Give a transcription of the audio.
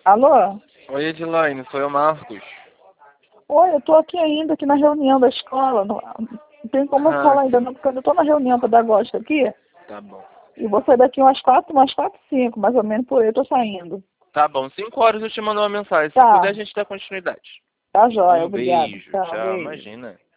Alô? Oi, Edilaine, sou eu, Marcos. Oi, eu tô aqui ainda, aqui na reunião da escola. Não tem como eu falar ainda não, porque eu ainda tô na reunião pedagógica aqui. Tá bom. E vou sair daqui umas 5, mais ou menos por aí eu tô saindo. Tá bom, 5 horas eu te mando uma mensagem. Se Tá. puder, a gente dá continuidade. Tá jóia, Um obrigada. beijo. Tchau, Tchau, beijo. imagina.